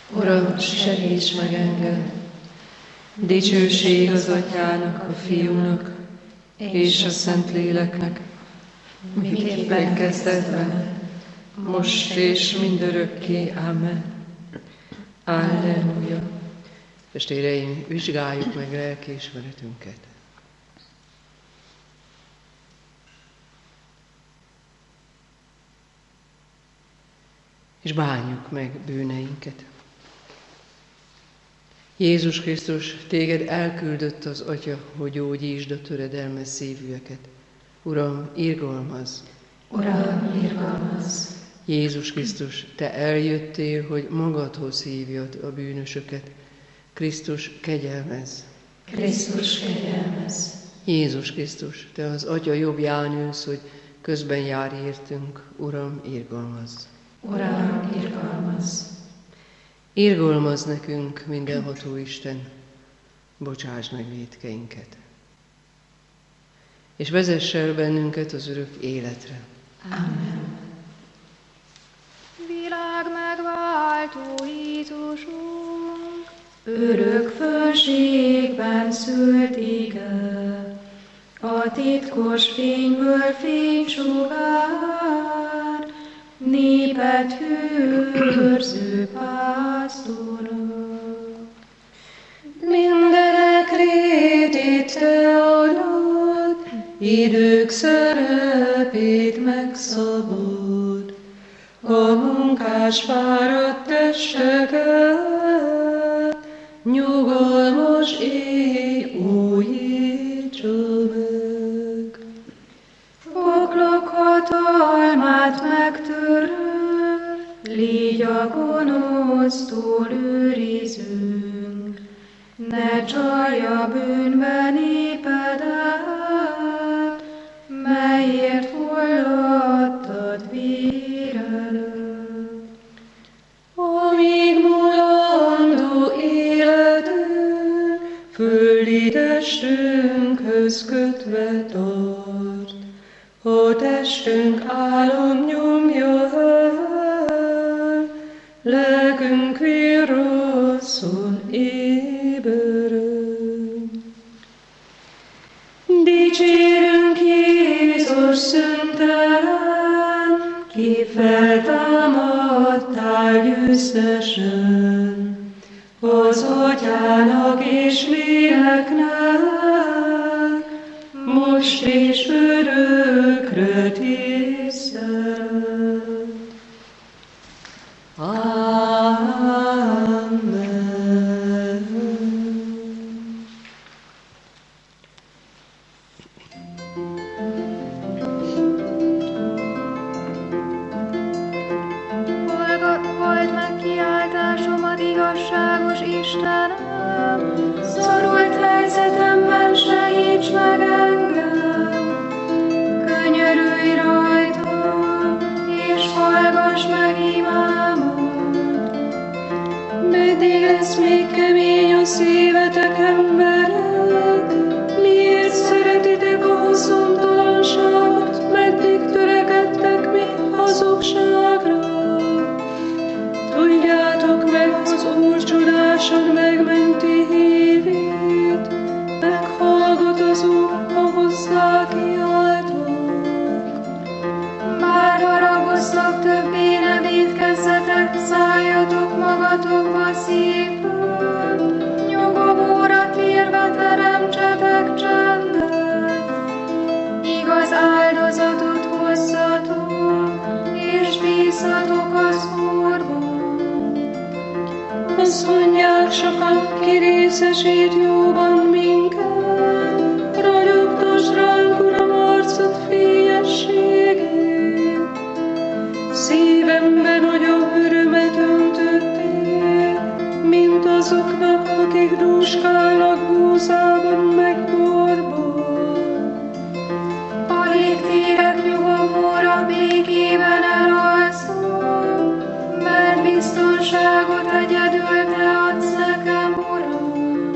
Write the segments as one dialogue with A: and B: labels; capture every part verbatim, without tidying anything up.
A: Uram, segíts meg engem! Dicsőség az Atyának, a Fiúnak és a Szentléleknek, miképpen kezdetben, most és mindörökké. Amen. Alleluja.
B: Testvéreim, vizsgáljuk meg lelkiismeretünket. És bánjuk meg bűneinket. Jézus Krisztus, téged elküldött az Atya, hogy gyógyítsd a töredelmes szívűeket. Uram, irgalmazz!
A: Uram, irgalmazz!
B: Jézus Krisztus, te eljöttél, hogy magadhoz hívjad a bűnösöket. Krisztus, kegyelmezz!
A: Krisztus, kegyelmezz!
B: Jézus Krisztus, te az Atya jobbján ülsz, hogy közben jár értünk. Uram, irgalmazz!
A: Uram, irgalmazz!
B: Irgalmazz nekünk, mindenható Isten, bocsáss meg vétkeinket, és vezess el bennünket az örök életre.
A: Amen.
C: Világ megváltó Jézusunk,
D: örök fölségben szült ige, a titkos fényből fénysugár, népet hűrző pásztorok. Mindenek rétét te adod, idők szerepét megszabod, a munkás fáradt testeket, nyugalmas éj újítsa meg. Poklok hatalmát megtörő, légy a gonosztól őrizünk, ne csalja bűnbe népedet, melyért fulladtad véredet. Amíg mulandó életünk, földi testünkhöz kötve tart, a testünk álom nyomja el, lelkünk virrasszon éberen. Dicsérünk Jézus szüntelen, ki feltámadtál győztesen, az Atyának és Léleknek, most és örökre tisztelet. Amen.
C: Halld meg kiáltásomat, igazságos Istenem, szorult helyzetemben segíts meg engem, könyörülj rajtam, és hallgass meg imámat. Meddig lesz még kemény a szívetek, emberek? Miért szeretitek a haszontalanságot? Meddig törekedtek még hazugságra? Tudjátok meg az Úr csodásod megmenti hívét, meghallgat az Úr, ha hozzá kiáltok. Már haragoztak, többé ne vétkezzetek, szálljatok magatokba szívből, nyugovóra térve teremtsetek csendet. Igaz áldozatot hozzatok, és bízzatok az Úrban. Azt mondják sokan, ki részesít jóban minket, ragyogtass ránk, Uram, arcod fényességét. Szívemben nagyobb örömet öntöttél, mint azoknak, akik dúskálnak búzában meg borban. Alig térek nyugovóra, békében elalszom, mert biztonságot egyedül te adsz nekem, Uram.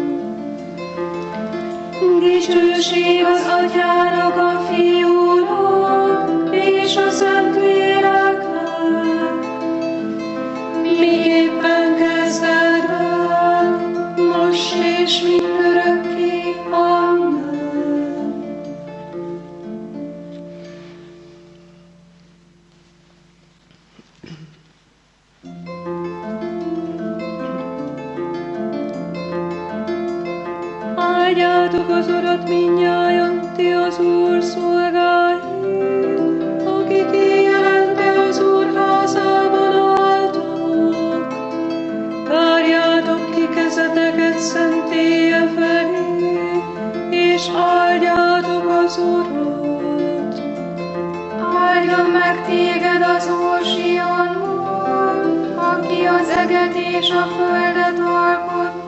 C: Dicsőség az Atyának, a Fiúnak és a Szentléleknek, miképpen kezdve Áldjátok az Urat mindnyájan, ti az Úr szolgái, akik éjjelente az Úr házában álltok. Tárjátok ki kezeteket szent éje felé, és áldjátok az Urat.
E: Áldjon meg téged az Úr Sionból, aki az eget és a földet alkotta.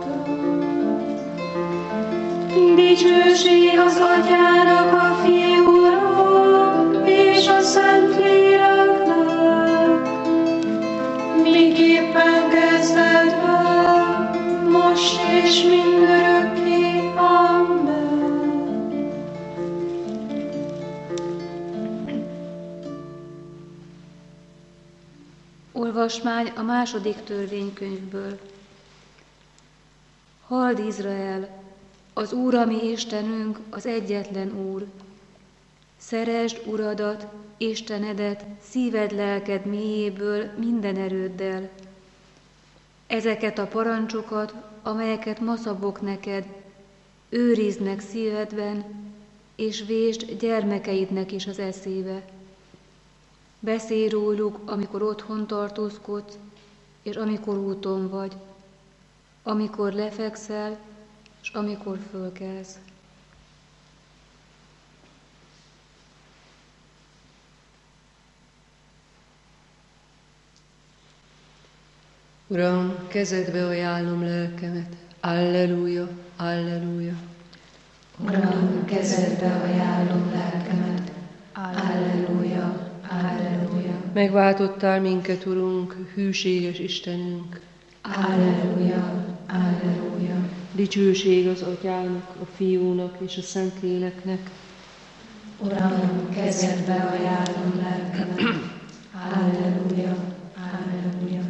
C: Dicsőség az Atyának, a Fiúnak és a Szentléleknek, miképpen kezdetben, most és mindörökké. Amen.
F: Olvasmány a második törvénykönyvből. Halld Izrael, az Úr, a mi Istenünk, az egyetlen Úr. Szeresd Uradat, Istenedet, szíved, lelked mélyéből, minden erőddel. Ezeket a parancsokat, amelyeket ma szabok neked, őrizd meg szívedben, és vésd gyermekeidnek is az eszébe. Beszélj róluk, amikor otthon tartózkodsz, és amikor úton vagy, amikor lefekszel, és amikor fölkelsz.
B: Uram, kezedbe ajánlom lelkemet. Alleluja, alleluja.
A: Uram, kezedbe ajánlom lelkemet. Alleluja, alleluja.
B: Megváltottál minket, Urunk, hűséges Istenünk.
A: Alleluja, alleluja.
B: Dicsőség az Atyának, a Fiúnak és a Szentléleknek.
A: Uram, kezedbe ajánlom lelkemet. Alleluja, alleluja.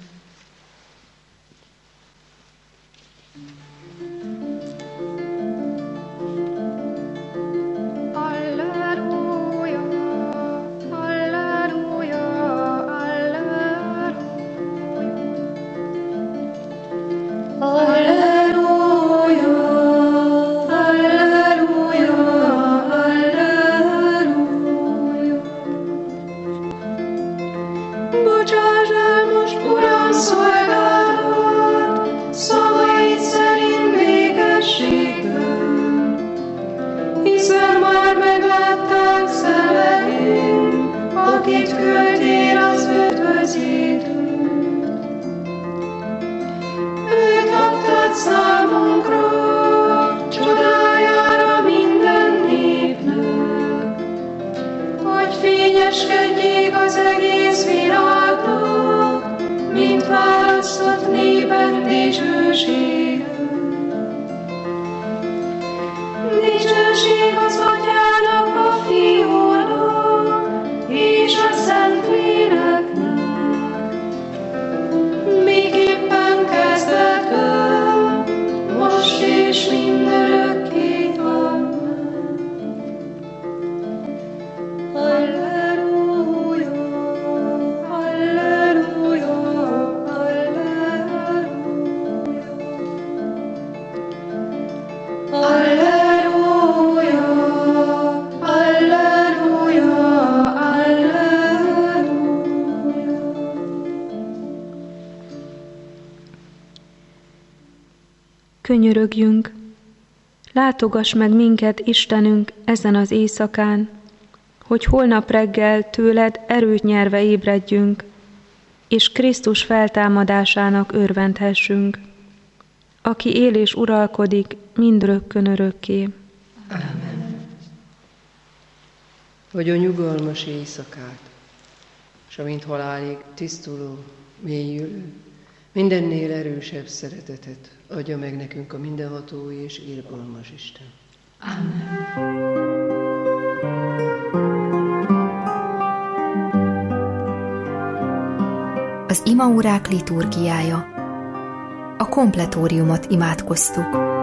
G: Könyörögjünk, látogass meg minket, Istenünk, ezen az éjszakán, hogy holnap reggel tőled erőt nyerve ébredjünk, és Krisztus feltámadásának örvendhessünk, aki él és uralkodik mindrökkön örökké.
B: Amen. Hogy a nyugalmas éjszakát, s amint halálig tisztuló, mélyülő, mindennél erősebb szeretetet adja meg nekünk a mindenható és irgalmas Isten.
A: Amen.
H: Az imaórák liturgiája. A kompletóriumot imádkoztuk.